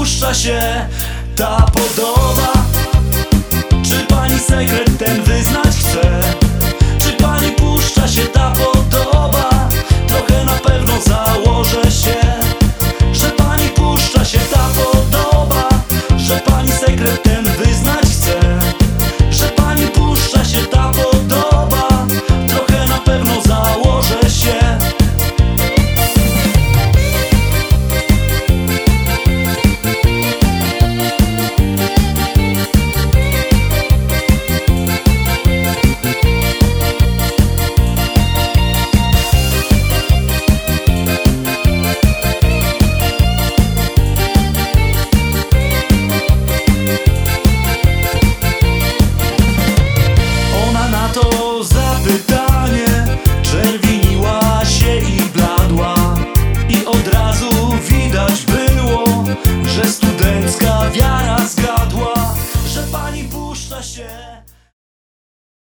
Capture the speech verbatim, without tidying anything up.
puszcza się ta podoba? Czy pani sekret ten wyznać chce? Czy pani puszcza się ta podoba? Trochę na pewno założę się.